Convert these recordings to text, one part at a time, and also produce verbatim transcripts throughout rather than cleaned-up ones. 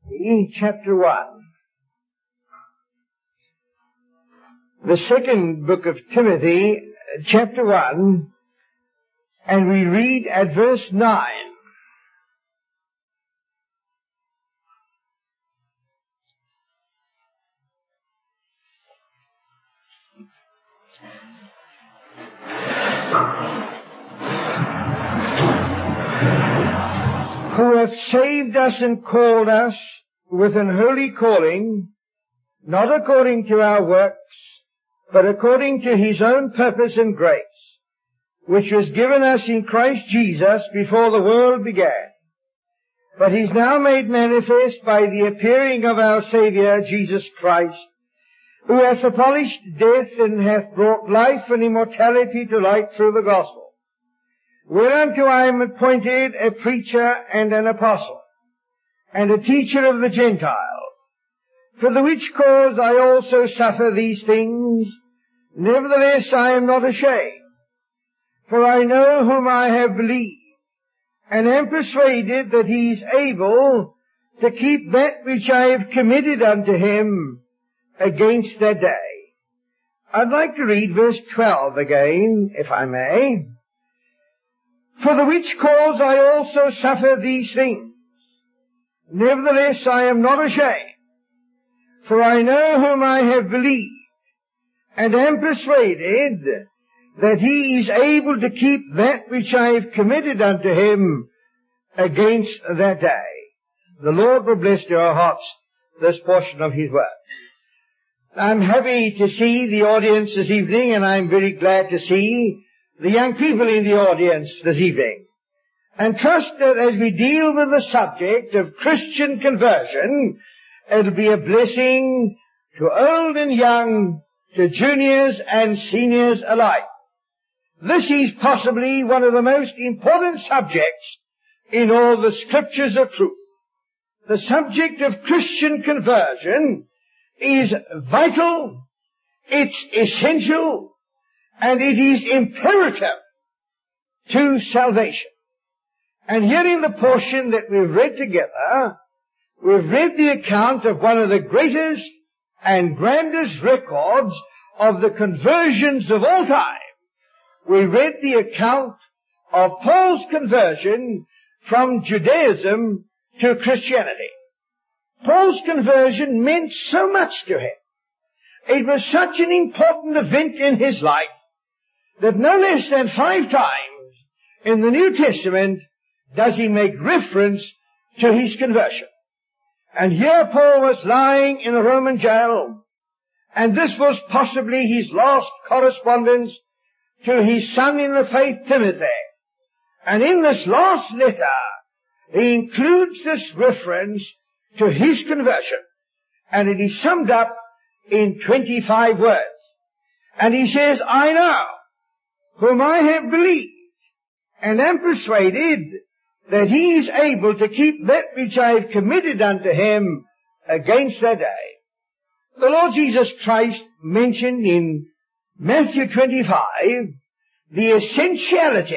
Timothy chapter one. The second book of Timothy chapter one, and we read at verse nine. Who hath saved us and called us with an holy calling, not according to our works, but according to his own purpose and grace, which was given us in Christ Jesus before the world began, but is now made manifest by the appearing of our Saviour Jesus Christ, who hath abolished death and hath brought life and immortality to light through the gospel, whereunto I am appointed a preacher and an apostle, and a teacher of the Gentiles, for the which cause I also suffer these things. Nevertheless I am not ashamed, for I know whom I have believed, and am persuaded that he is able to keep that which I have committed unto him against that day. I'd like to read verse twelve again, if I may. For the which cause I also suffer these things. Nevertheless I am not ashamed, for I know whom I have believed, and am persuaded that he is able to keep that which I have committed unto him against that day. The Lord will bless to our hearts this portion of his word. I'm happy to see the audience this evening, and I'm very glad to see the young people in the audience this evening, and trust that as we deal with the subject of Christian conversion, it'll be a blessing to old and young, to juniors and seniors alike. This is possibly one of the most important subjects in all the scriptures of truth. The subject of Christian conversion is vital, it's essential, and it is imperative to salvation. And here in the portion that we've read together, we've read the account of one of the greatest and grandest records of the conversions of all time. We read the account of Paul's conversion from Judaism to Christianity. Paul's conversion meant so much to him. It was such an important event in his life that no less than five times in the New Testament does he make reference to his conversion. And here Paul was lying in a Roman jail, and this was possibly his last correspondence to his son in the faith, Timothy. And in this last letter, he includes this reference to his conversion, and it is summed up in twenty-five words. And he says, I know whom I have believed, and am persuaded that he is able to keep that which I have committed unto him against that day. The Lord Jesus Christ mentioned in Matthew twenty-five the essentiality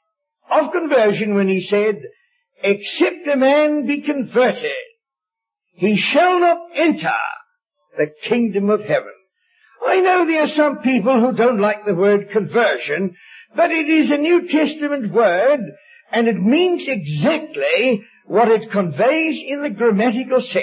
of conversion when he said, except a man be converted, he shall not enter the kingdom of heaven. I know there are some people who don't like the word conversion, but it is a New Testament word, and it means exactly what it conveys in the grammatical sense.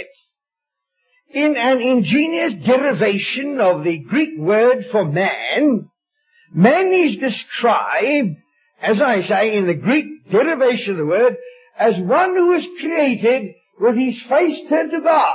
In an ingenious derivation of the Greek word for man, man is described, as I say, in the Greek derivation of the word, as one who is created with his face turned to God.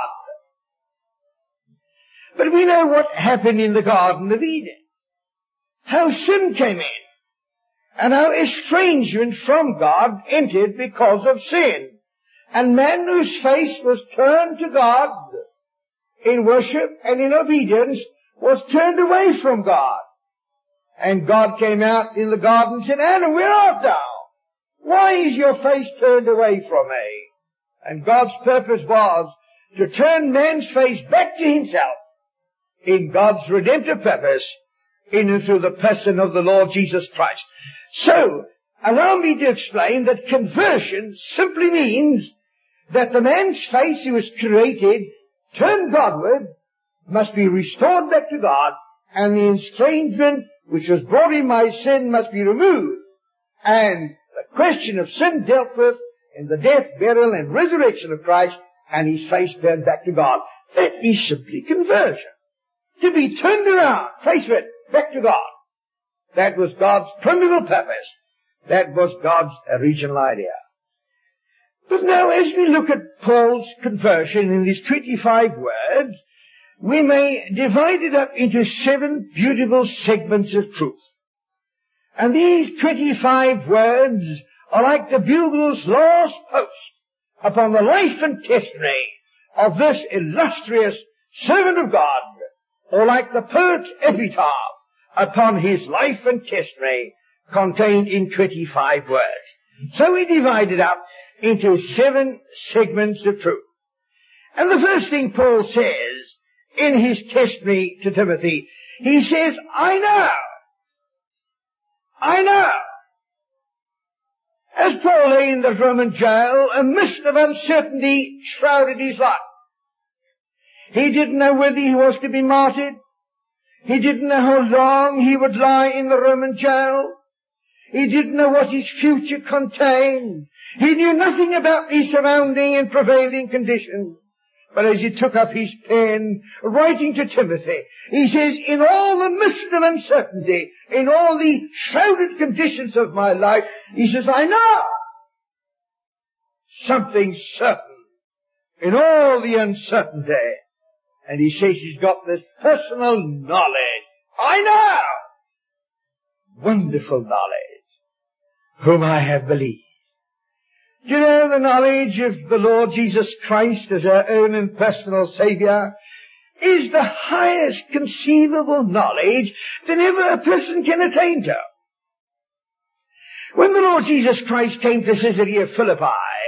But we know what happened in the Garden of Eden. How sin came in, and how estrangement from God entered because of sin. And man whose face was turned to God in worship and in obedience was turned away from God. And God came out in the garden and said, Adam, where art thou? Why is your face turned away from me? And God's purpose was to turn man's face back to himself in God's redemptive purpose in and through the person of the Lord Jesus Christ. So, allow me to explain that conversion simply means that the man's face who was created, turned Godward, must be restored back to God, and the estrangement which was brought in by sin must be removed, and the question of sin dealt with in the death, burial, and resurrection of Christ, and his face turned back to God. That is simply conversion. To be turned around, face it, back to God. That was God's primitive purpose. That was God's original idea. But now, as we look at Paul's conversion in these twenty-five words, we may divide it up into seven beautiful segments of truth. And these twenty-five words are like the bugle's last post upon the life and testimony of this illustrious servant of God, or like the poet's epitaph upon his life and testimony contained in twenty-five words. So we divide it up into seven segments of truth. And the first thing Paul says in his testimony to Timothy, he says, I know, I know. As Paul lay in the Roman jail, a mist of uncertainty shrouded his life. He didn't know whether he was to be martyred. He didn't know how long he would lie in the Roman jail. He didn't know what his future contained. He knew nothing about the surrounding and prevailing conditions. But as he took up his pen, writing to Timothy, he says, in all the mist of uncertainty, in all the shrouded conditions of my life, he says, I know something certain in all the uncertainty. And he says he's got this personal knowledge. I know! Wonderful knowledge, whom I have believed. Do you know the knowledge of the Lord Jesus Christ as our own and personal Savior is the highest conceivable knowledge that ever a person can attain to. When the Lord Jesus Christ came to Caesarea Philippi,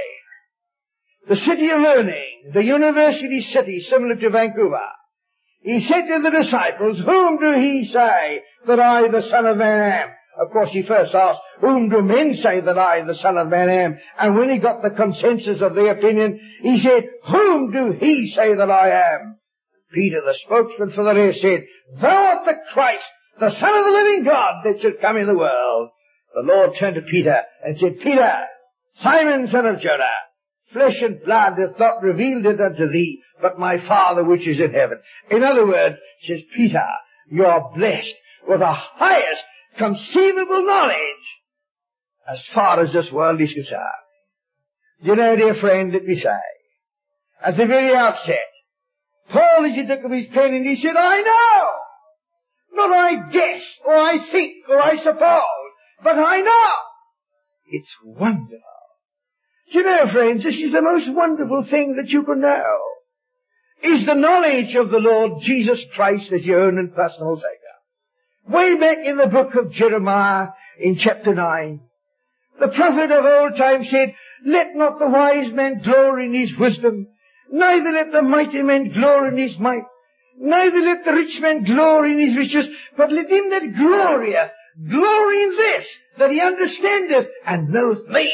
the city of learning, the university city similar to Vancouver, he said to the disciples, whom do he say that I, the Son of Man, am? Of course, he first asked, whom do men say that I, the Son of Man, am? And when he got the consensus of their opinion, he said, whom do he say that I am? Peter, the spokesman for the rest, said, thou art the Christ, the Son of the living God that should come in the world. The Lord turned to Peter and said, Peter, Simon, son of Jonah, flesh and blood hath not revealed it unto thee, but my Father which is in heaven. In other words, says Peter, you are blessed with the highest conceivable knowledge as far as this world is concerned. You know, dear friend, let me say, at the very outset, Paul, as he took up his pen, and he said, I know! Not I guess, or I think, or I suppose, but I know! It's wonderful. Do you know, friends, this is the most wonderful thing that you can know, is the knowledge of the Lord Jesus Christ as your own and personal Savior. Way back in the book of Jeremiah, in chapter nine, the prophet of old time said, let not the wise man glory in his wisdom, neither let the mighty man glory in his might, neither let the rich man glory in his riches, but let him that glorieth glory in this, that he understandeth and knoweth me.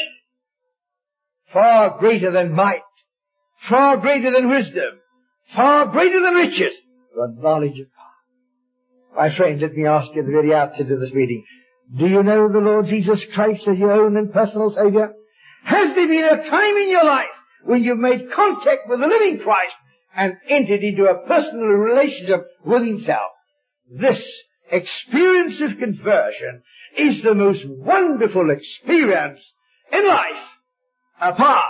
Far greater than might, far greater than wisdom, far greater than riches, the knowledge of God. My friend, let me ask you at the very outset of this meeting, do you know the Lord Jesus Christ as your own and personal Savior? Has there been a time in your life when you've made contact with the living Christ and entered into a personal relationship with Himself? This experience of conversion is the most wonderful experience in life, apart.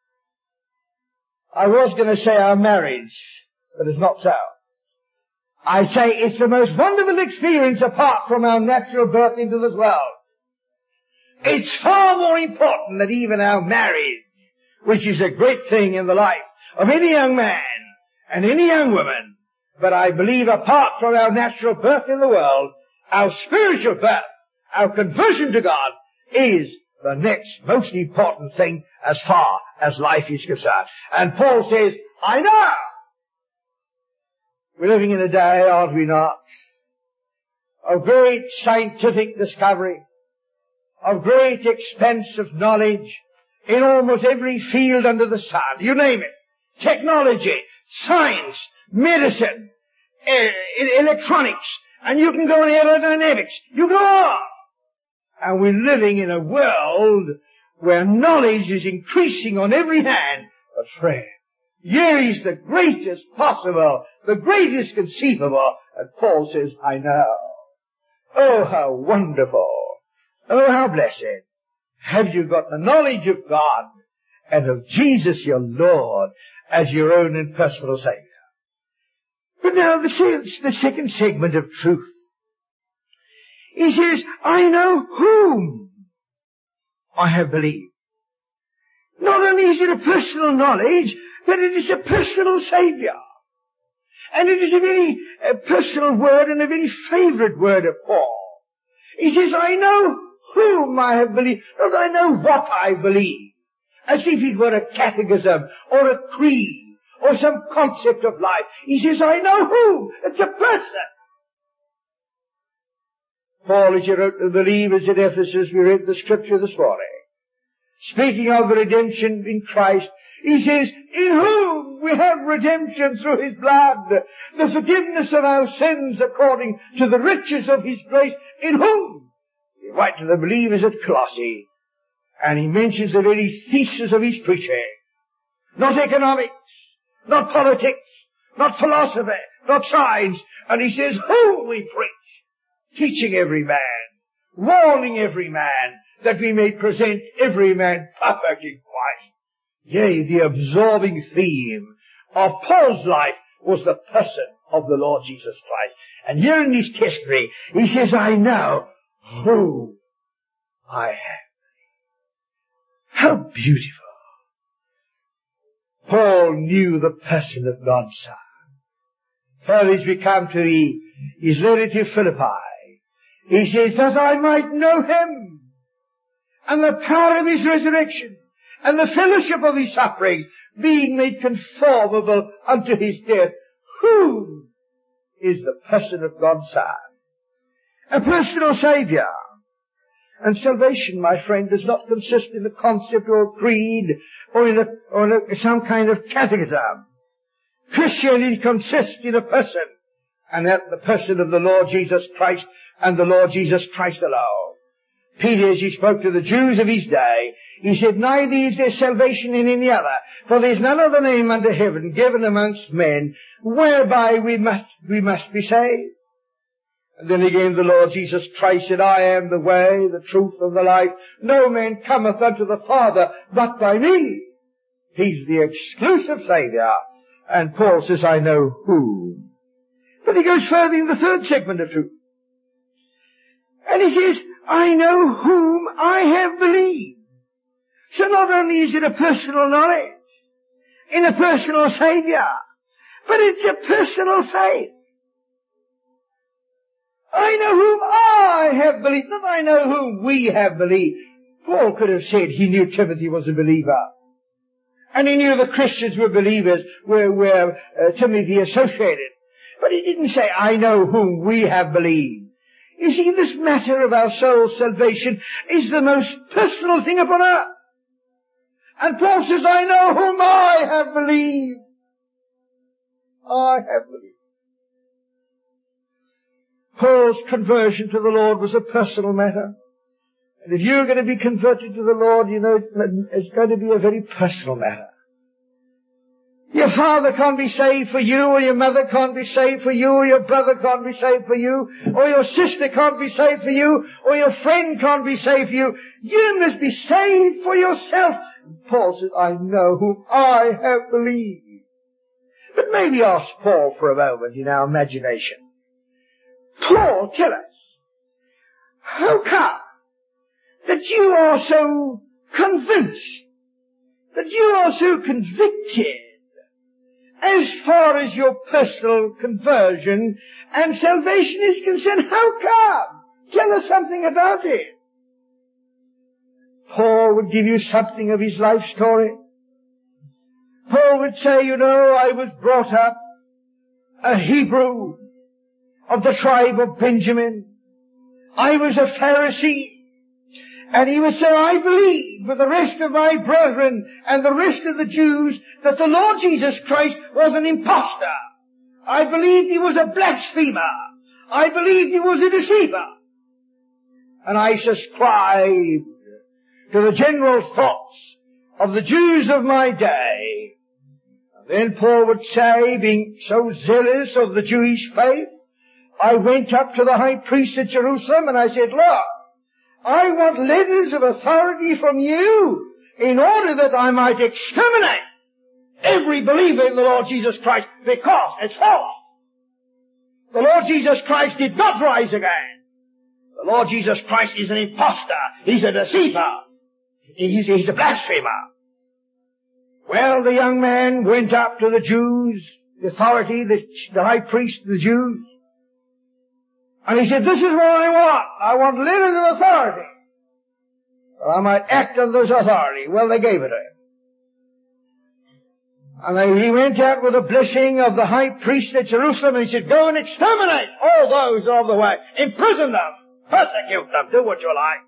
I was going to say our marriage, but it's not so. I say it's the most wonderful experience apart from our natural birth into this world. It's far more important than even our marriage, which is a great thing in the life of any young man and any young woman. But I believe apart from our natural birth in the world, our spiritual birth, our conversion to God, is the next most important thing as far as life is concerned. And Paul says, I know! We're living in a day, aren't we not, of great scientific discovery, of great expanse of knowledge in almost every field under the sun. You name it. Technology, science, medicine, e- electronics, and you can go on aerodynamics. You go on. And we're living in a world where knowledge is increasing on every hand. But friend, here is the greatest possible, the greatest conceivable. And Paul says, I know. Oh, how wonderful. Oh, how blessed. Have you got the knowledge of God and of Jesus your Lord as your own and personal Savior? But now the, the second segment of truth. He says, I know whom I have believed. Not only is it a personal knowledge, but it is a personal Savior. And it is a very uh, personal word and a very favorite word of Paul. He says, I know whom I have believed, not I know what I believe. As if it were a catechism or a creed or some concept of life. He says, I know whom. It's a person. Paul, as he wrote to the believers at Ephesus, we read the scripture this morning. Speaking of the redemption in Christ, he says, in whom we have redemption through His blood, the forgiveness of our sins according to the riches of His grace, in whom. He writes to the believers at Colossae, and he mentions the very thesis of his preaching. Not economics, not politics, not philosophy, not science, and he says, whom we preach, teaching every man, warning every man, that we may present every man perfect in Christ. Yea, the absorbing theme of Paul's life was the person of the Lord Jesus Christ. And here in his testimony, he says, I know who I have. How beautiful. Paul knew the person of God's Son. Further, as we come to the, his letter to Philippi, he says, that I might know Him, and the power of His resurrection, and the fellowship of His suffering, being made conformable unto His death. Who is the person of God's Son? A personal Savior. And salvation, my friend, does not consist in a concept or a creed or in, a, or in a, some kind of catechism. Christianity consists in a person, and that the person of the Lord Jesus Christ and the Lord Jesus Christ alone. Peter, as he spoke to the Jews of his day, he said, neither is there salvation in any other, for there is none other name under heaven given amongst men whereby we must, we must be saved. And then again the Lord Jesus Christ said, I am the way, the truth, and the life. No man cometh unto the Father but by me. He's the exclusive Savior. And Paul says, I know whom. But he goes further in the third segment of truth. And he says, I know whom I have believed. So not only is it a personal knowledge, in a personal Savior, but it's a personal faith. I know whom I have believed, not I know whom we have believed. Paul could have said he knew Timothy was a believer. And he knew the Christians were believers, where, where uh, Timothy associated. But he didn't say, I know whom we have believed. You see, this matter of our soul's salvation is the most personal thing upon earth. And Paul says, I know whom I have believed. I have believed. Paul's conversion to the Lord was a personal matter. And if you're going to be converted to the Lord, you know, it's going to be a very personal matter. Your father can't be saved for you, or your mother can't be saved for you, or your brother can't be saved for you, or your sister can't be saved for you, or your friend can't be saved for you. You must be saved for yourself. And Paul says, I know whom I have believed. But maybe ask Paul for a moment in our imagination. Paul, tell us, how come that you are so convinced, that you are so convicted as far as your personal conversion and salvation is concerned? How come? Tell us something about it. Paul would give you something of his life story. Paul would say, you know, I was brought up a Hebrew of the tribe of Benjamin. I was a Pharisee. And he would say, I believe with the rest of my brethren and the rest of the Jews that the Lord Jesus Christ was an impostor. I believed he was a blasphemer. I believed he was a deceiver. And I subscribed to the general thoughts of the Jews of my day. And then Paul would say, being so zealous of the Jewish faith, I went up to the high priest at Jerusalem and I said, Lord, I want letters of authority from you in order that I might exterminate every believer in the Lord Jesus Christ, because it's false. The Lord Jesus Christ did not rise again. The Lord Jesus Christ is an impostor. He's a deceiver. He's, he's a blasphemer. Well, the young man went up to the Jews, the authority, the, the high priest of the Jews, and he said, this is what I want. I want letters of authority, that I might act on this authority. Well, they gave it to him. And then he went out with the blessing of the high priest at Jerusalem, and he said, go and exterminate all those of the way. Imprison them. Persecute them. Do what you like.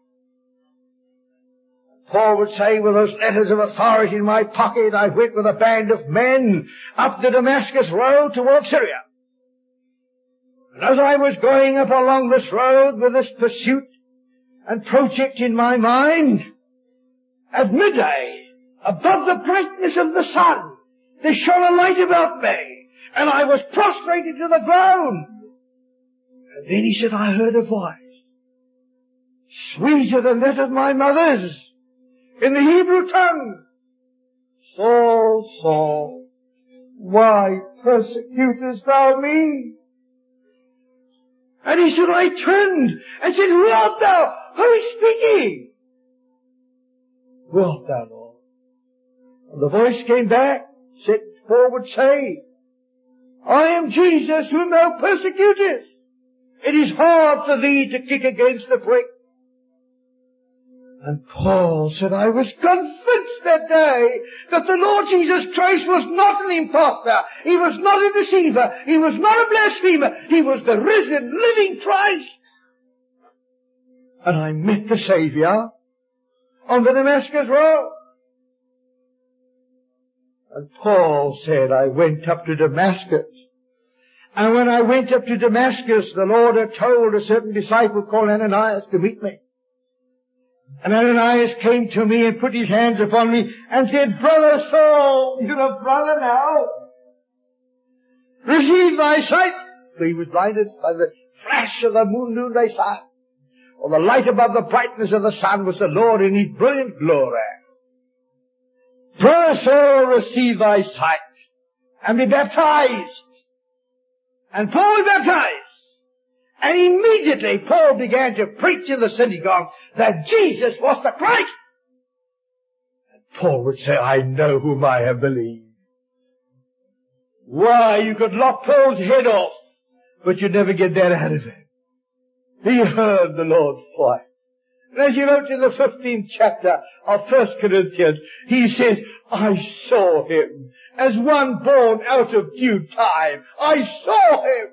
Paul would say, with those letters of authority in my pocket, I went with a band of men up the Damascus road towards Syria. And as I was going up along this road with this pursuit and project in my mind, at midday, above the brightness of the sun, there shone a light about me, and I was prostrated to the ground. And then he said, I heard a voice, sweeter than that of my mother's, in the Hebrew tongue. Saul, Saul, why persecutest thou me? And he said, I turned and said, who art thou? Who is speaking? Who art thou, Lord? And the voice came back, said, Paul would say, I am Jesus whom thou persecutest. It is hard for thee to kick against the prick. And Paul said, I was convinced that day that the Lord Jesus Christ was not an impostor. He was not a deceiver. He was not a blasphemer. He was the risen, living Christ. And I met the Savior on the Damascus road. And Paul said, I went up to Damascus. And when I went up to Damascus, the Lord had told a certain disciple called Ananias to meet me. And Ananias came to me and put his hands upon me and said, Brother Saul, you're a brother now. Receive thy sight. For he was blinded by the flash of the moon noonday sun. Or the light above the brightness of the sun was the Lord in his brilliant glory. Brother Saul, receive thy sight and be baptized. And Paul was baptized. And immediately Paul began to preach in the synagogue that Jesus was the Christ. And Paul would say, I know whom I have believed. Why, you could lock Paul's head off, but you'd never get that out of him. He heard the Lord's voice. And as he wrote in the fifteenth chapter of First Corinthians, he says, I saw him as one born out of due time. I saw him.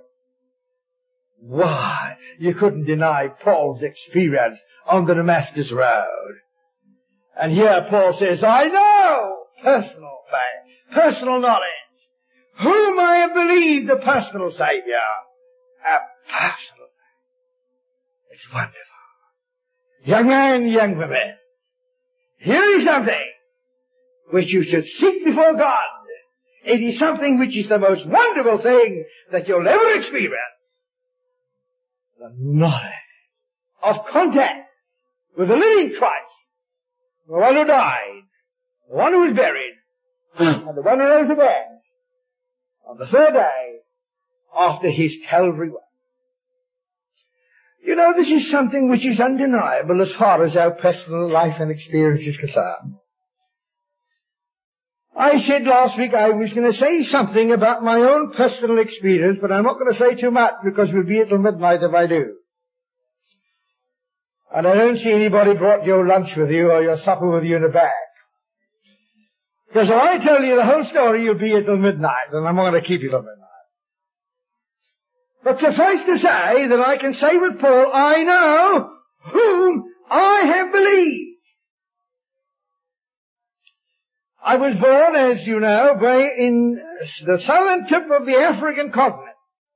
Why, you couldn't deny Paul's experience on the Damascus road. And here Paul says, I know personal faith, personal knowledge, whom I have believed the personal Savior. A personal faith. It's wonderful. Young man, young woman, here is something which you should seek before God. It is something which is the most wonderful thing that you'll ever experience. The knowledge of contact with the living Christ, the one who died, the one who was buried, and the one who rose again on the third day after his Calvary work. You know, this is something which is undeniable as far as our personal life and experience is concerned. I said last week I was going to say something about my own personal experience, but I'm not going to say too much because we'll be till midnight if I do. And I don't see anybody brought your lunch with you or your supper with you in a bag. Because if I tell you the whole story, you'll be here till midnight, and I'm not going to keep you till midnight. But suffice to say that I can say with Paul, I know whom I have believed. I was born, as you know, in the southern tip of the African continent.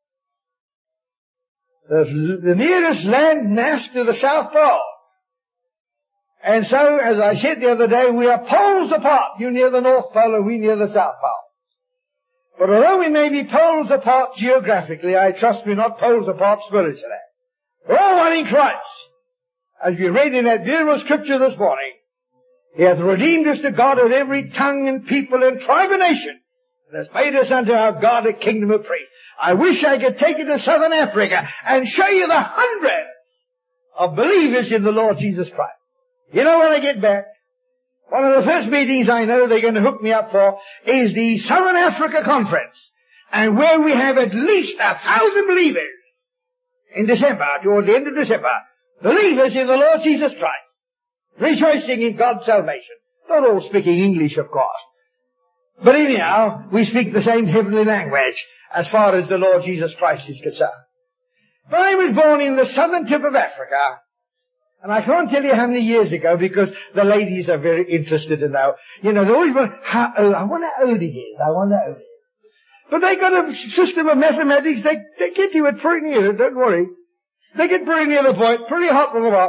The, the nearest land mass to the South Pole. And so, as I said the other day, we are poles apart. You near the North Pole and we near the South Pole. But although we may be poles apart geographically, I trust we're not poles apart spiritually. We're all one in Christ. As we read in that beautiful scripture this morning, He hath redeemed us to God of every tongue and people and tribe and nation, and has made us unto our God a kingdom of priests. I wish I could take you to Southern Africa and show you the hundreds of believers in the Lord Jesus Christ. You know, when I get back, one of the first meetings I know they're going to hook me up for is the Southern Africa Conference, and where we have at least a thousand believers in December, toward the end of December, believers in the Lord Jesus Christ, rejoicing in God's salvation. Not all speaking English, of course. But anyhow, we speak the same heavenly language as far as the Lord Jesus Christ is concerned. But I was born in the southern tip of Africa, and I can't tell you how many years ago because the ladies are very interested to know. You know, they always want, how old, I wonder how old he is, I wonder how old he is. But they got a system of mathematics, they, they get you it pretty near, don't worry. They get pretty near the point, pretty hot from the top.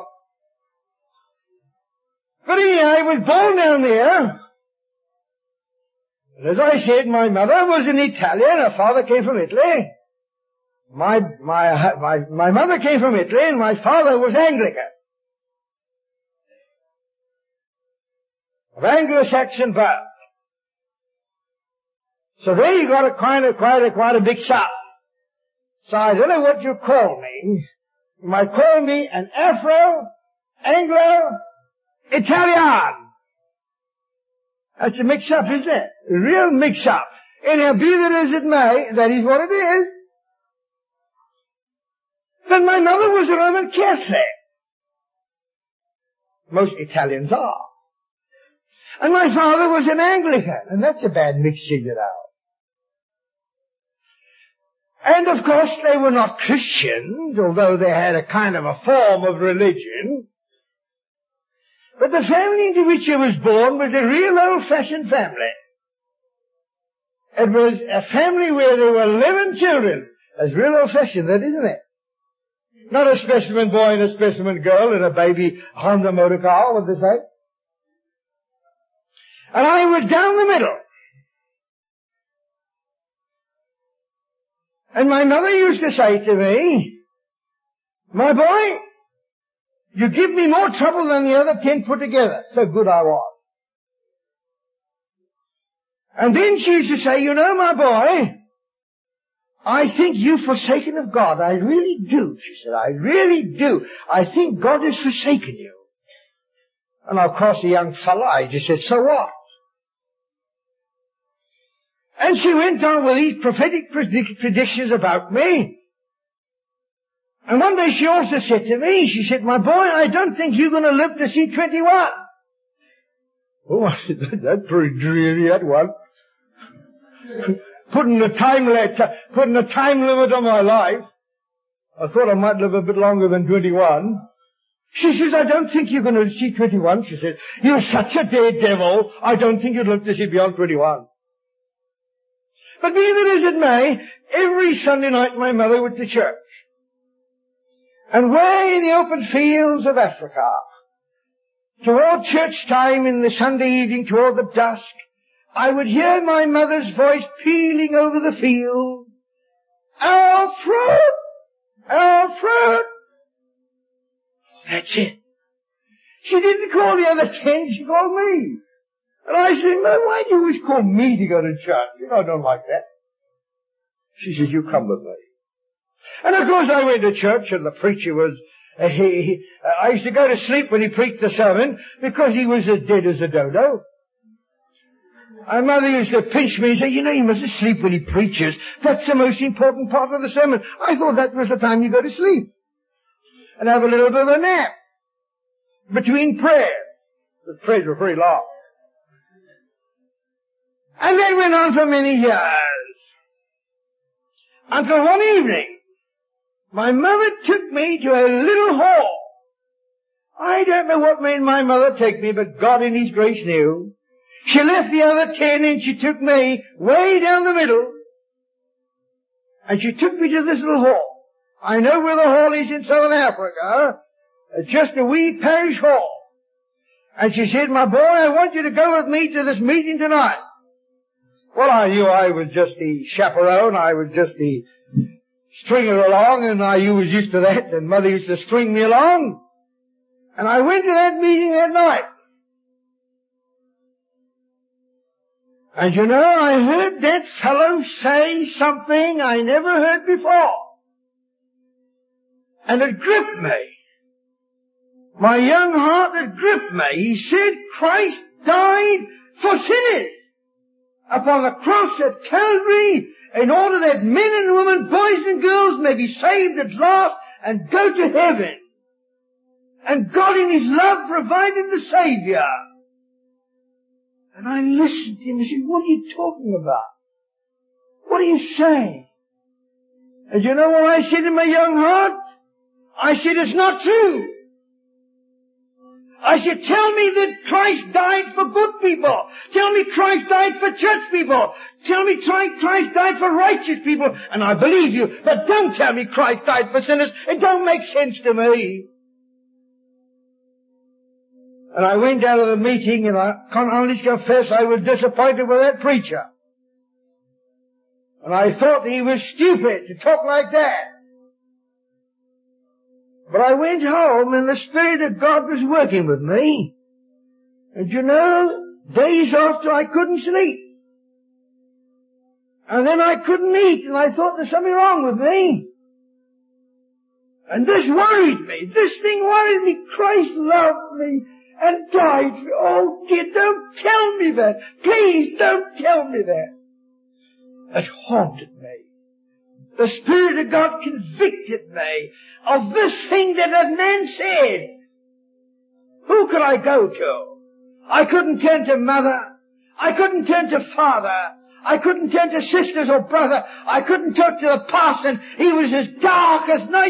But anyhow, I was born down there. And as I said, my mother was an Italian, her father came from Italy. My, my, my, my mother came from Italy and my father was Anglican. Of Anglo-Saxon birth. So there you got a kind of, quite a, quite a big south. So I don't know what you call me. You might call me an Afro, Anglo, Italian. That's a mix-up, isn't it? A real mix-up. Anyhow, be that as it may, that is what it is. Then my mother was a Roman Catholic. Most Italians are. And my father was an Anglican, and that's a bad mixture, you know. And of course they were not Christians, although they had a kind of a form of religion. But the family into which I was born was a real old-fashioned family. It was a family where there were eleven children. That's real old-fashioned, that isn't it? Not a specimen boy and a specimen girl and a baby Honda motor car, what they say. And I was down the middle. And my mother used to say to me, my boy, you give me more trouble than the other ten put together. So good I was. And then she used to say, you know, my boy, I think you've forsaken of God. I really do, she said. I really do. I think God has forsaken you. And of course the young fellow, I just said, so what? And she went on with these prophetic predic- predictions about me. And one day she also said to me, she said, my boy, I don't think you're going to live to see twenty-one. Oh, I said, that's pretty dreary, that one. putting a time limit, putting a time limit on my life. I thought I might live a bit longer than twenty-one. She says, I don't think you're going to see twenty-one. She said, you're such a daredevil. I don't think you'd live to see beyond twenty-one. But be that as it may, every Sunday night my mother went to church. And way in the open fields of Africa, toward church time in the Sunday evening, toward the dusk, I would hear my mother's voice pealing over the field. Our fruit! Our fruit! That's it. She didn't call the other ten, she called me. And I said, Mother, why do you always call me to go to church? You know, I don't like that. She says, you come with me. And of course I went to church and the preacher was, uh, he, he uh, I used to go to sleep when he preached the sermon because he was as dead as a dodo. And Mother used to pinch me and say, you know, you mustn't sleep when he preaches. That's the most important part of the sermon. I thought that was the time you go to sleep. And have a little bit of a nap. Between prayers. The prayers were pretty long. And that went on for many years. Until one evening, my mother took me to a little hall I don't know what made my mother take me, but God in His grace knew. She left the other ten and she took me way down the middle. And she took me to this little hall. I know where the hall is in Southern Africa. It's just a wee parish hall. And she said, my boy, I want you to go with me to this meeting tonight. Well, I knew I was just the chaperone. I was just the stringer along, and I was used to that, and Mother used to string me along. And I went to that meeting that night. And you know, I heard that fellow say something I never heard before. And it gripped me. My young heart, it gripped me. He said Christ died for sinners upon the cross at Calvary in order that men and women, boys and girls may be saved at last and go to heaven. And God in His love provided the Savior. And I listened to him and said, what are you talking about? What are you saying? And you know what I said in my young heart? I said, it's not true. I said, tell me that Christ died for good people. Tell me Christ died for church people. Tell me Christ died for righteous people. And I believe you. But don't tell me Christ died for sinners. It don't make sense to me. And I went down to the meeting, and I can honestly confess I was disappointed with that preacher. And I thought he was stupid to talk like that. But I went home, and the Spirit of God was working with me. And you know, days after I couldn't sleep. And then I couldn't eat, and I thought there's something wrong with me. And this worried me. This thing worried me. Christ loved me and died for, oh dear, don't tell me that. Please don't tell me that. It haunted me. The Spirit of God convicted me of this thing that a man said. Who could I go to? I couldn't turn to mother. I couldn't turn to father. I couldn't turn to sisters or brother. I couldn't talk to the parson. He was as dark as night.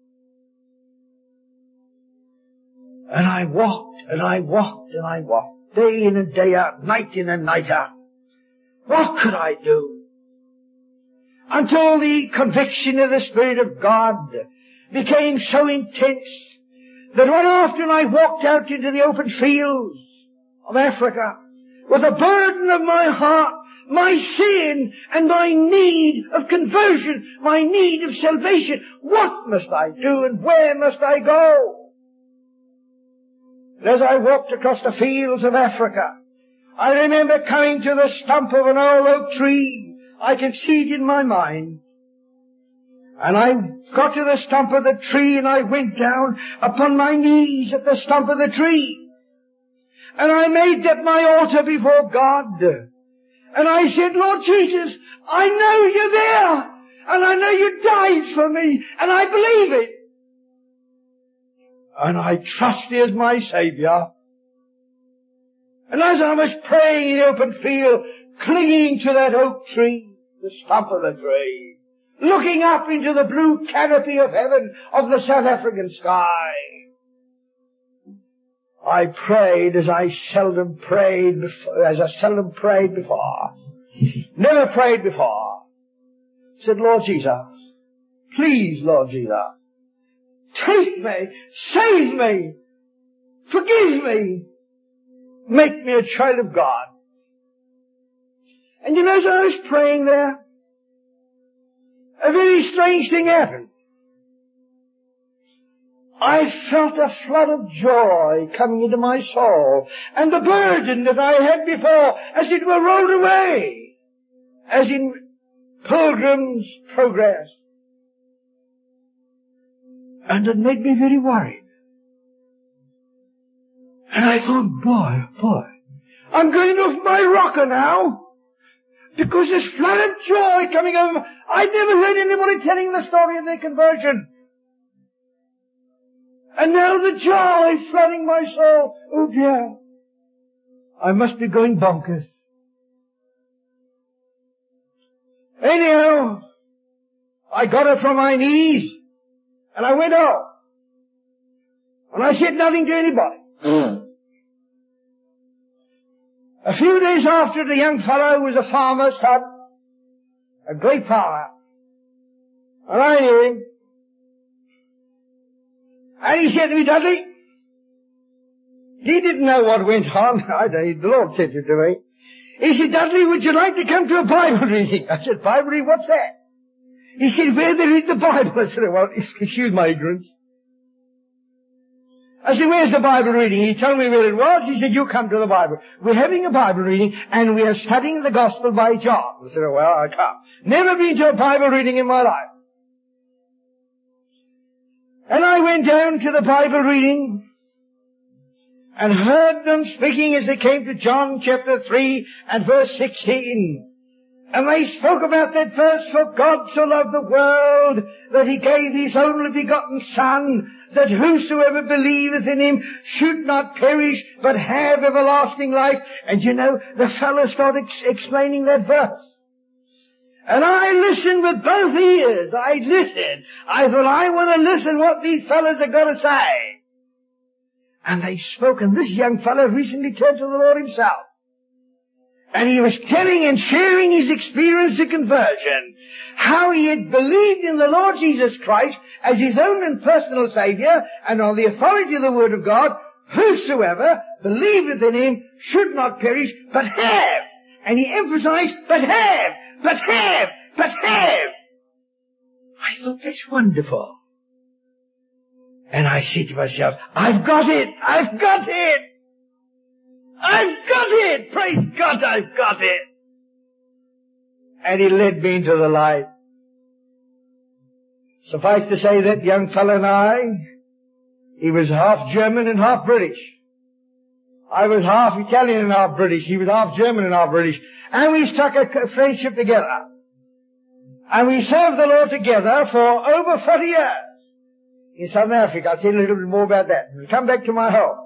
And I walked, and I walked, and I walked, day in and day out, night in and night out. What could I do? Until the conviction of the Spirit of God became so intense that one afternoon I walked out into the open fields of Africa with a burden of my heart, my sin and my need of conversion, my need of salvation. What must I do and where must I go? And as I walked across the fields of Africa, I remember coming to the stump of an old oak tree. I can see it in my mind. And I got to the stump of the tree and I went down upon my knees at the stump of the tree. And I made that my altar before God. And I said, Lord Jesus, I know you're there. And I know you died for me. And I believe it. And I trust Thee as my Saviour. And as I was praying in the open field, clinging to that oak tree, the stump of the tree, looking up into the blue canopy of heaven of the South African sky, I prayed as I seldom prayed before, as I seldom prayed before, never prayed before. Said, Lord Jesus, please, Lord Jesus, take me, save me, forgive me, make me a child of God. And you know, as I was praying there, a very strange thing happened. I felt a flood of joy coming into my soul, and the burden that I had before, as it were, rolled away, as in Pilgrim's Progress. And it made me very worried. And I thought, boy, boy, I'm going off my rocker now. Because this flood of joy coming over me. I'd never heard anybody telling the story of their conversion. And now the joy flooding my soul. Oh dear. I must be going bonkers. Anyhow, I got up from my knees and I went out. And I said nothing to anybody. Mm. A few days after, the young fellow was a farmer's son, a great farmer. And I knew him. And he said to me, Dudley, he didn't know what went on. I don't, the Lord said it to me. He said, Dudley, would you like to come to a Bible reading? I said, Bible reading, what's that? He said, where they read the Bible. I said, well, excuse my ignorance. I said, where's the Bible reading? He told me where it was. He said, you come to the Bible. We're having a Bible reading, and we are studying the Gospel by John. I said, oh, well, I'll come. Never been to a Bible reading in my life. And I went down to the Bible reading and heard them speaking as they came to John chapter three and verse sixteen. And they spoke about that verse, for God so loved the world that he gave his only begotten Son, that whosoever believeth in him should not perish but have everlasting life. And you know, the fellow started ex- explaining that verse. And I listened with both ears. I listened. I thought, I want to listen what these fellows are going to say. And they spoke, and this young fellow recently turned to the Lord himself. And he was telling and sharing his experience of conversion, how he had believed in the Lord Jesus Christ as his own and personal Saviour, and on the authority of the Word of God, whosoever believeth in him should not perish, but have. And he emphasized, but have, but have, but have. I thought, that's wonderful. And I said to myself, I've got it, I've got it. I've got it! Praise God, I've got it! And he led me into the light. Suffice to say, that young fellow and I, he was half German and half British. I was half Italian and half British. He was half German and half British. And we stuck a friendship together. And we served the Lord together for over forty years in Southern Africa. I'll tell you a little bit more about that. We'll come back to my home.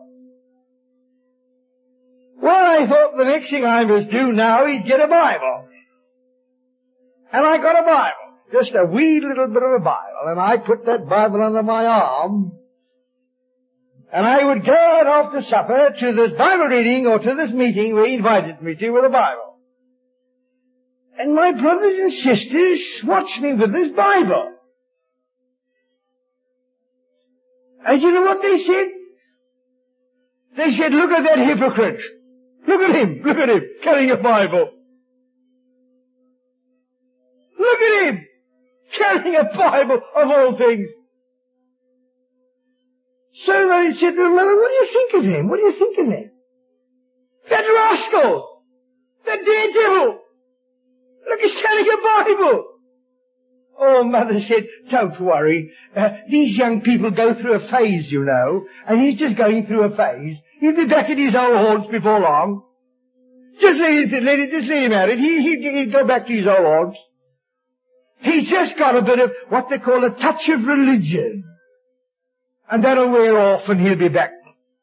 Well, I thought the next thing I must do now is get a Bible. And I got a Bible. Just a wee little bit of a Bible. And I put that Bible under my arm. And I would go out after supper to this Bible reading or to this meeting where he invited me to with a Bible. And my brothers and sisters watched me with this Bible. And you know what they said? They said, look at that hypocrite. Look at him, look at him, carrying a Bible. Look at him, carrying a Bible of all things. So they said to Mother, what do you think of him? What do you think of him? That rascal, that daredevil. Look, he's carrying a Bible. Oh, Mother said, don't worry. Uh, these young people go through a phase, you know, and he's just going through a phase. He'll be back at his old haunts before long. Just let it, let it, just let him at it. He, he, he'll go back to his old haunts. He's just got a bit of what they call a touch of religion. And that'll wear off and he'll be back.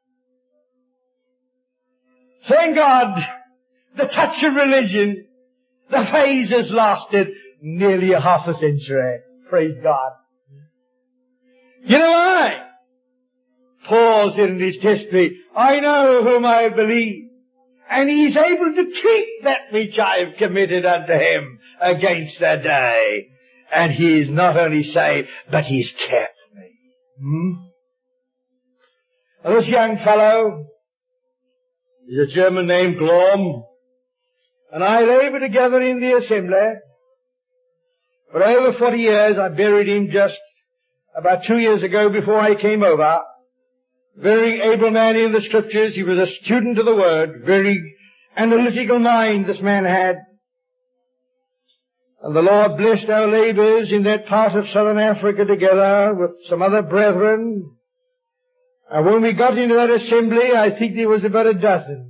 Thank God, the touch of religion, the phase has lasted nearly a half a century. Praise God. You know why? Paul said in his testimony, I know whom I believe, and he is able to keep that which I have committed unto him against that day. And he is not only saved, but he's kept me. Hmm? And this young fellow is a German named Glom, and I labored together in the assembly. For over forty years, I buried him just about two years ago before I came over. Very able man in the Scriptures. He was a student of the Word. Very analytical mind this man had. And the Lord blessed our labors in that part of Southern Africa together with some other brethren. And when we got into that assembly, I think there was about a dozen.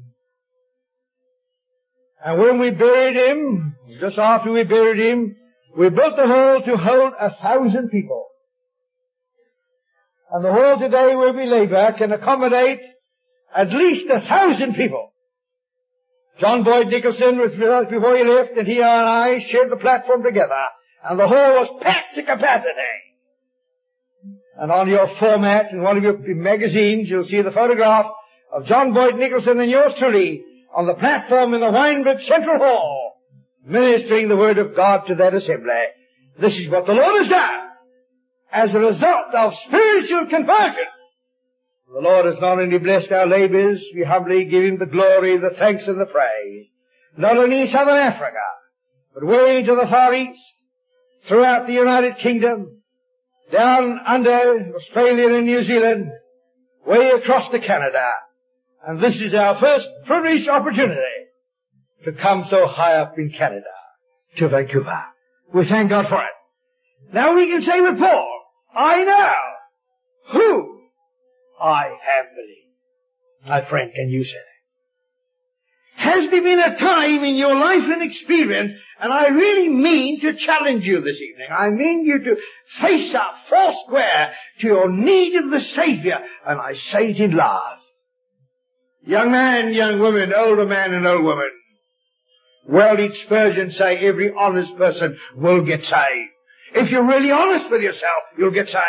And when we buried him, just after we buried him, we built the hall to hold a thousand people. And the hall today where we labor can accommodate at least a thousand people. John Boyd Nicholson was with us before he left, and he and I shared the platform together. And the hall was packed to capacity. And on your format in one of your magazines, you'll see the photograph of John Boyd Nicholson and yours truly on the platform in the Wynberg Central Hall, ministering the Word of God to that assembly. This is what the Lord has done as a result of spiritual conversion. The Lord has not only blessed our labors, we humbly give Him the glory, the thanks and the praise, not only in Southern Africa, but way into the Far East, throughout the United Kingdom, down under Australia and New Zealand, way across to Canada. And this is our first privileged opportunity to come so high up in Canada, to Vancouver. We thank God for it. Now we can say with Paul, I know who I have believed. My friend, can you say that? Has there been a time in your life and experience, and I really mean to challenge you this evening, I mean you to face up four square to your need of the Savior, and I say it in love. Young man, young woman, older man and old woman, well did Spurgeon say every honest person will get saved. If you're really honest with yourself, you'll get saved.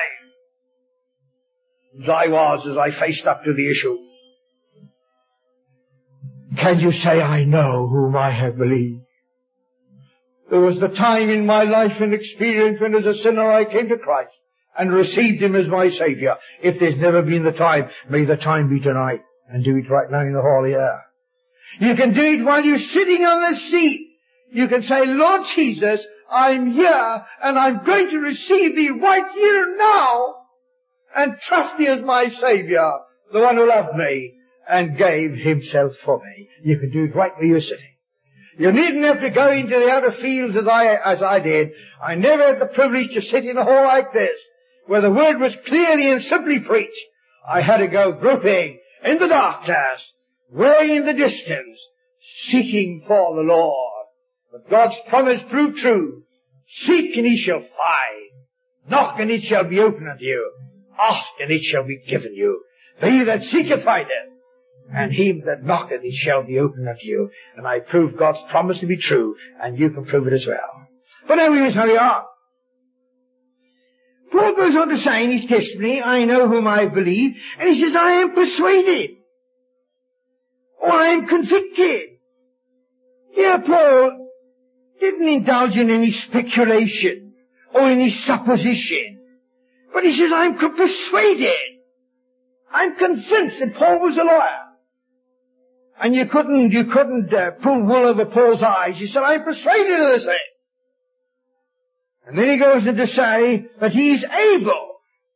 As I was, as I faced up to the issue. Can you say, I know whom I have believed? There was the time in my life and experience when as a sinner I came to Christ and received Him as my Savior. If there's never been the time, may the time be tonight, and do it right now in the hall here. You can do it while you're sitting on the seat. You can say, Lord Jesus, I'm here and I'm going to receive Thee right here now and trust Thee as my Savior, the one who loved me and gave Himself for me. You can do it right where you're sitting. You needn't have to go into the outer fields as I, as I did. I never had the privilege to sit in a hall like this, where the Word was clearly and simply preached. I had to go groping in the darkness, way in the distance, seeking for the Lord. But God's promise proved true. Seek and ye shall find. Knock and it shall be opened unto you. Ask and it shall be given you. For he that seeketh findeth, and him that knocketh it shall be opened unto you. And I prove God's promise to be true, and you can prove it as well. But now we must hurry on. Paul goes on to say in his testimony, I know whom I believe, and he says, I am persuaded, or I am convicted. Here Paul didn't indulge in any speculation or any supposition, but he says, I'm persuaded. I'm convinced that Paul was a lawyer. And you couldn't, you couldn't uh, pull wool over Paul's eyes. He said, I'm persuaded of this thing. And then he goes on to say that he is able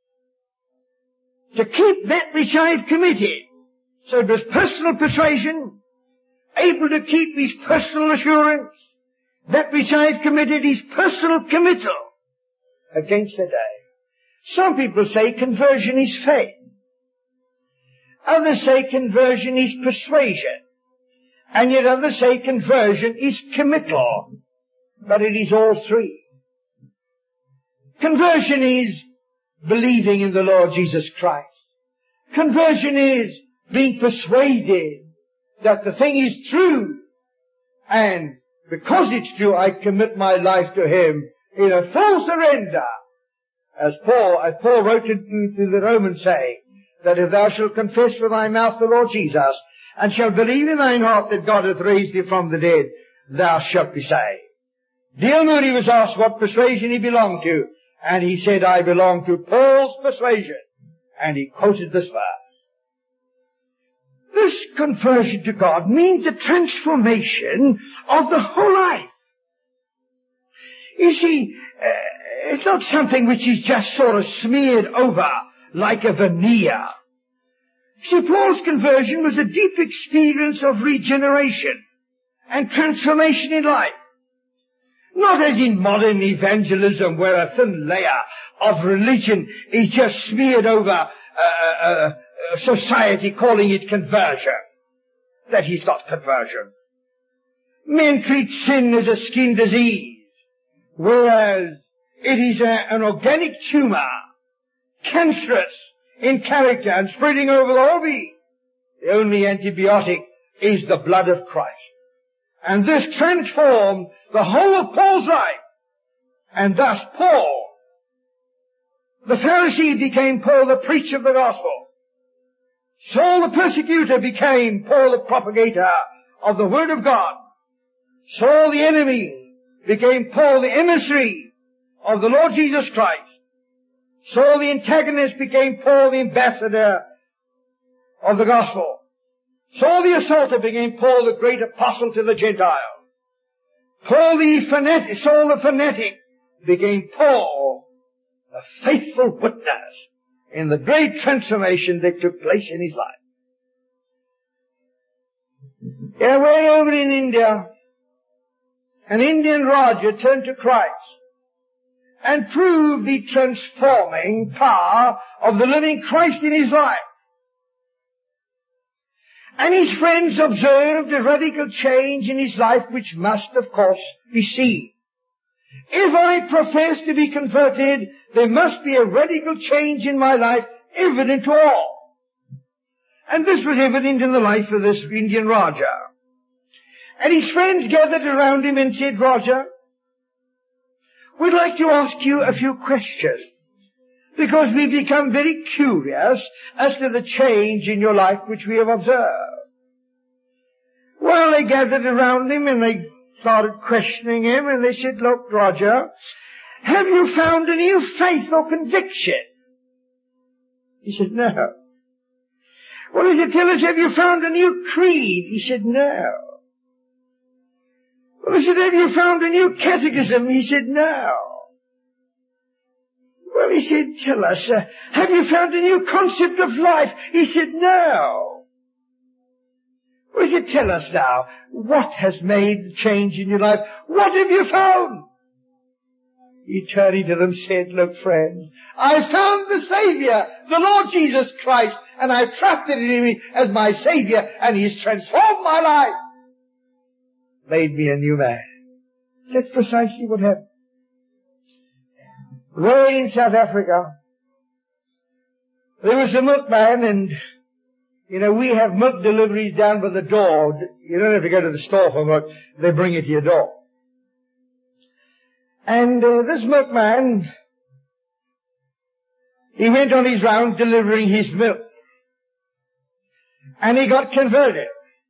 to keep that which I have committed. So it was personal persuasion, able to keep his personal assurance. That which I have committed is personal committal against the day. Some people say conversion is faith. Others say conversion is persuasion. And yet others say conversion is committal. But it is all three. Conversion is believing in the Lord Jesus Christ. Conversion is being persuaded that the thing is true. And because it's true, I commit my life to Him in a full surrender. As Paul, as Paul wrote to, to the Romans saying, that if thou shalt confess with thy mouth the Lord Jesus, and shalt believe in thine heart that God hath raised Him from the dead, thou shalt be saved. D L Moody was asked what persuasion he belonged to, and he said, I belong to Paul's persuasion. And he quoted this verse. This conversion to God means a transformation of the whole life. You see, uh, it's not something which is just sort of smeared over like a veneer. See, Paul's conversion was a deep experience of regeneration and transformation in life. Not as in modern evangelism where a thin layer of religion is just smeared over uh, uh, society calling it conversion. That is not conversion. Men treat sin as a skin disease, whereas it is a, an organic tumor, cancerous in character and spreading over the whole being. The only antibiotic is the blood of Christ. And this transformed the whole of Paul's life. And thus Paul The Pharisee became Paul the preacher of the gospel. Saul the persecutor became Paul the propagator of the word of God. Saul the enemy became Paul the emissary of the Lord Jesus Christ. Saul the antagonist became Paul the ambassador of the gospel. Saul the assaulter became Paul the great apostle to the Gentiles. Paul the fanatic, Saul the fanatic became Paul a faithful witness in the great transformation that took place in his life. Yeah, way over in India, an Indian Raja turned to Christ and proved the transforming power of the living Christ in his life. And his friends observed a radical change in his life which must, of course, be seen. If I profess to be converted, there must be a radical change in my life evident to all. And this was evident in the life of this Indian Raja. And his friends gathered around him and said, Raja, we'd like to ask you a few questions, because we've become very curious as to the change in your life which we have observed. Well, they gathered around him and they started questioning him, and they said, look, Raja, have you found a new faith or conviction? He said, no. Well, he said, tell us, have you found a new creed? He said, no. Well, he said, have you found a new catechism? He said, no. Well, he said, tell us, uh, have you found a new concept of life? He said, no. Well, he said, tell us now, what has made the change in your life? What have you found? He turned to them and said, look, friends, I found the Savior, the Lord Jesus Christ, and I've trusted in Him as my Savior, and He's transformed my life. Made me a new man. That's precisely what happened. Way in South Africa, there was a milkman, and, you know, we have milk deliveries down by the door. You don't have to go to the store for milk. They bring it to your door. And uh, this milkman, he went on his round delivering his milk. And he got converted.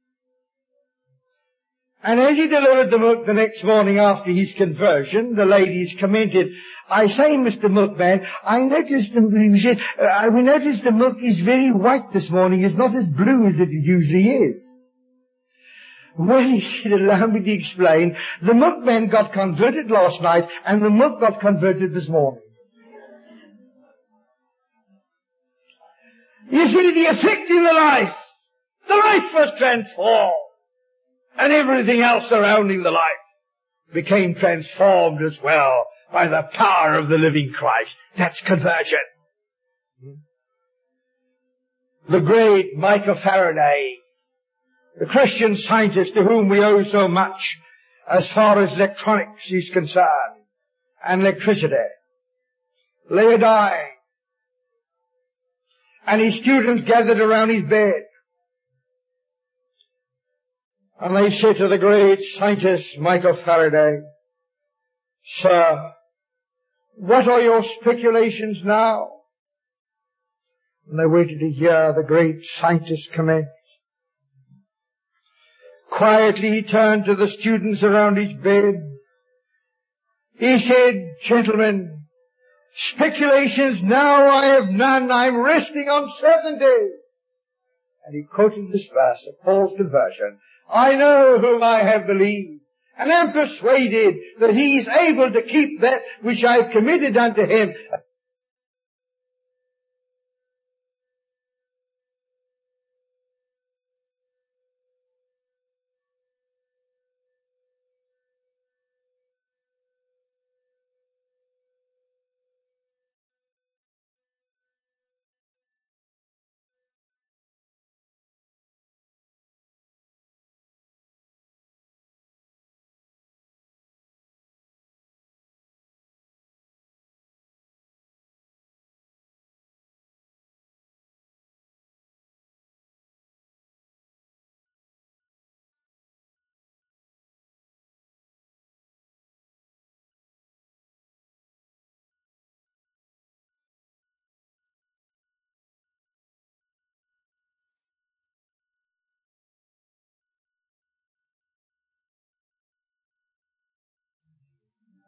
And as he delivered the milk the next morning after his conversion, the ladies commented, I say, Mister Milkman, I noticed, the, he said, uh, we noticed the milk is very white this morning. It's not as blue as it usually is. Well, he said, allow me to explain. The milkman got converted last night, and the milk got converted this morning. You see, the effect in the life, the life was transformed. And everything else surrounding the life became transformed as well by the power of the living Christ. That's conversion. The great Michael Faraday, the Christian scientist to whom we owe so much as far as electronics is concerned, and electricity, lay dying, and his students gathered around his bed. And they said to the great scientist, Michael Faraday, Sir, what are your speculations now? And they waited to hear the great scientist commence. Quietly he turned to the students around his bed. He said, Gentlemen, speculations now I have none. I'm resting on certainty. And he quoted this verse of Paul's conversion. I know whom I have believed, and am persuaded that He is able to keep that which I have committed unto Him.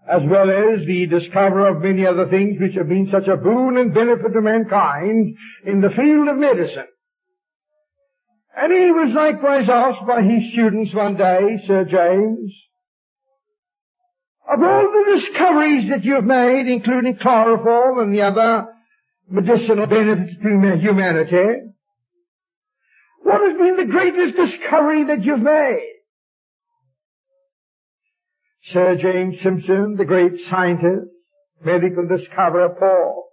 as well as the discoverer of many other things which have been such a boon and benefit to mankind in the field of medicine. And he was likewise asked by his students one day, Sir James, of all the discoveries that you've made, including chloroform and the other medicinal benefits to humanity, what has been the greatest discovery that you've made? Sir James Simpson, the great scientist, medical discoverer, paused.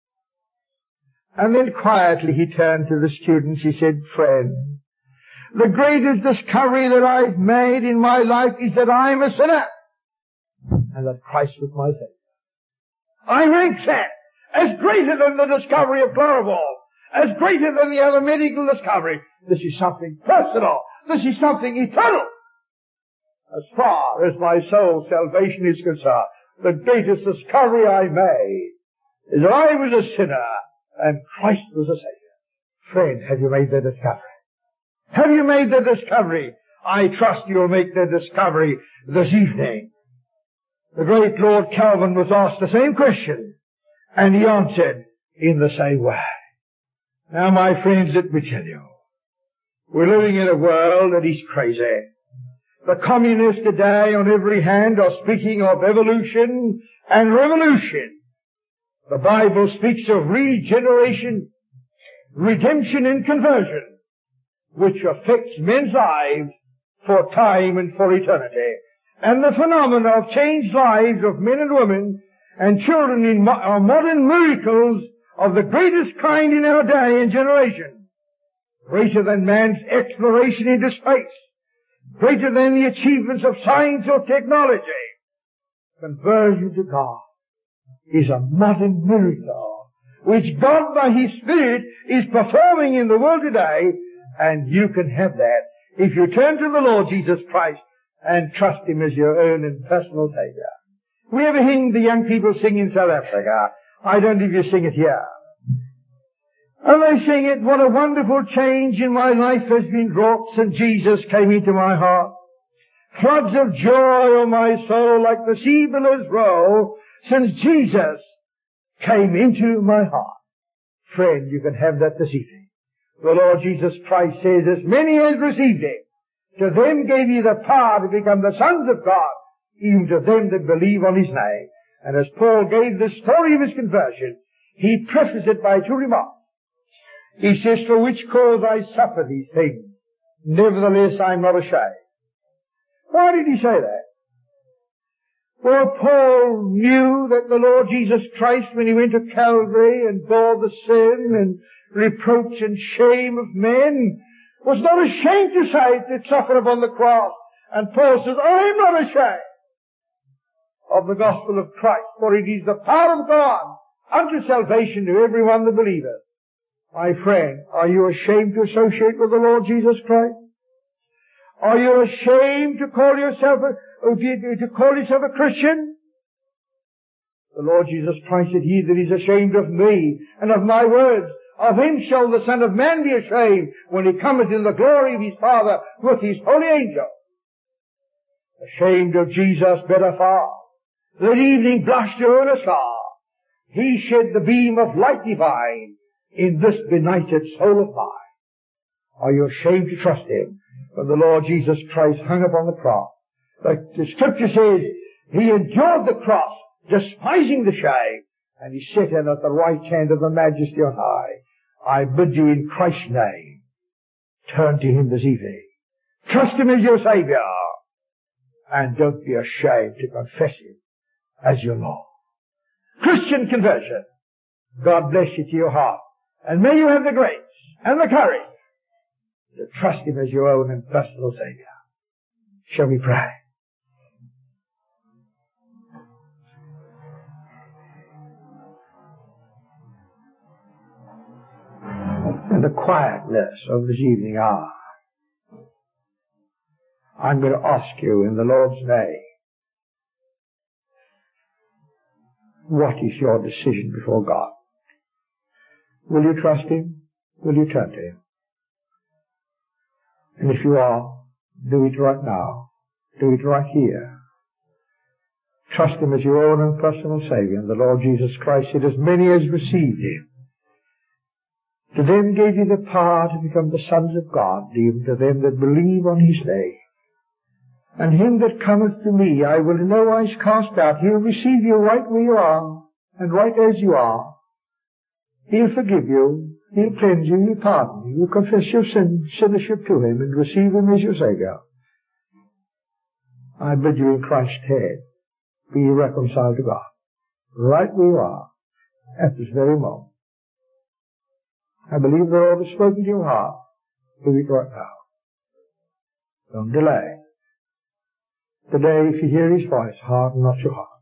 And then quietly he turned to the students. He said, friend, the greatest discovery that I've made in my life is that I'm a sinner and that Christ was my Savior. I rank that as greater than the discovery of chloroform, as greater than the other medical discovery. This is something personal. This is something eternal. As far as my soul's salvation is concerned, the greatest discovery I made is that I was a sinner and Christ was a Savior. Friend, have you made the discovery? Have you made the discovery? I trust you'll make the discovery this evening. The great Lord Calvin was asked the same question, and he answered in the same way. Now, my friends, let me tell you, we're living in a world that is crazy. The communists today on every hand are speaking of evolution and revolution. The Bible speaks of regeneration, redemption and conversion, which affects men's lives for time and for eternity. And the phenomena of changed lives of men and women and children in mo- are modern miracles of the greatest kind in our day and generation, greater than man's exploration into space, greater than the achievements of science or technology. Conversion to God is a modern miracle which God by His Spirit is performing in the world today, and you can have that if you turn to the Lord Jesus Christ and trust Him as your own and personal Savior. We have a hymn the young people sing in South Africa. I don't know if you sing it here. And they sing it, what a wonderful change in my life has been wrought since Jesus came into my heart. Floods of joy on my soul like the sea billows roll since Jesus came into my heart. Friend, you can have that this evening. The Lord Jesus Christ says, as many as received Him, to them gave He the power to become the sons of God, even to them that believe on His name. And as Paul gave the story of his conversion, he prefaced it by two remarks. He says, for which cause I suffer these things, nevertheless I'm not ashamed. Why did he say that? Well, Paul knew that the Lord Jesus Christ, when He went to Calvary and bore the sin and reproach and shame of men, was not ashamed to say to suffer upon the cross. And Paul says, I am not ashamed of the gospel of Christ, for it is the power of God unto salvation to everyone that believeth. My friend, are you ashamed to associate with the Lord Jesus Christ? Are you ashamed to call yourself a, to call yourself a Christian? The Lord Jesus Christ said, he that is ashamed of me and of my words, of him shall the Son of Man be ashamed when He cometh in the glory of His Father with His holy angels. Ashamed of Jesus better far. Let evening blush to earn a star. He shed the beam of light divine in this benighted soul of mine. Are you ashamed to trust Him when the Lord Jesus Christ hung upon the cross? The, the Scripture says He endured the cross, despising the shame, and He sat in at the right hand of the Majesty on high. I bid you in Christ's name, turn to Him this evening. Trust Him as your Savior. And don't be ashamed to confess Him as your Lord. Christian conversion. God bless you to your heart. And may you have the grace and the courage to trust Him as your own and personal Savior. Shall we pray? In the quietness of this evening hour, I'm going to ask you in the Lord's name, what is your decision before God? Will you trust Him? Will you turn to Him? And if you are, do it right now. Do it right here. trust Him as your own and personal Saviour. And the Lord Jesus Christ said, as many as received Him, to them gave He the power to become the sons of God, even to them that believe on His name. And him that cometh to me I will in no wise cast out. He'll receive you right where you are, and right as you are. He'll forgive you, He'll cleanse you, He'll pardon you. You confess your sin, sinnership to Him, and receive Him as your Saviour. I bid you in Christ's stead, be reconciled to God, right where you are, at this very moment. I believe the Lord has spoken to your heart. Do it right now. Don't delay. Today, if you hear His voice, harden not your heart.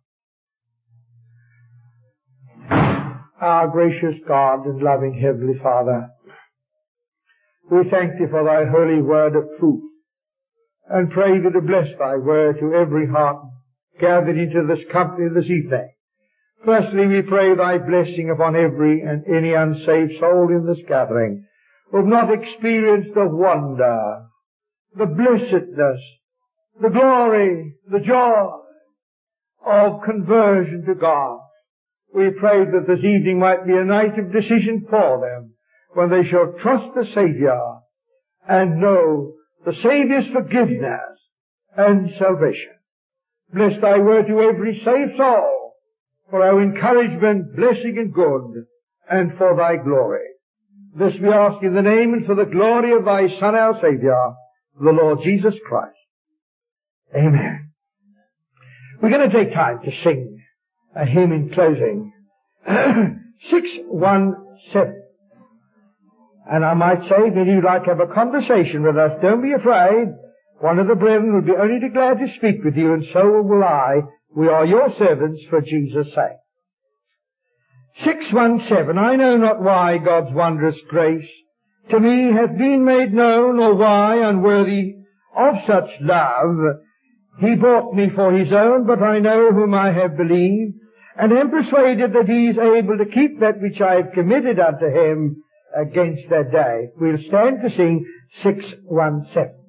Our gracious God and loving Heavenly Father, we thank Thee for Thy holy word of truth, and pray Thee to bless Thy word to every heart gathered into this company this evening. Firstly, we pray Thy blessing upon every and any unsaved soul in this gathering who have not experienced the wonder, the blessedness, the glory, the joy of conversion to God. We pray that this evening might be a night of decision for them, when they shall trust the Saviour and know the Saviour's forgiveness and salvation. Bless Thy word to every saved soul, for our encouragement, blessing and good, and for Thy glory. This we ask in the name and for the glory of Thy Son, our Saviour, the Lord Jesus Christ. Amen. We're going to take time to sing a hymn in closing. six one seven. And I might say, if you'd like to have a conversation with us, don't be afraid. One of the brethren will be only too glad to speak with you, and so will I. We are your servants for Jesus' sake. six one seven. I know not why God's wondrous grace to me hath been made known, or why, unworthy of such love, He bought me for His own, but I know whom I have believed, and am persuaded that He is able to keep that which I have committed unto Him against that day. We'll stand to sing six one seven.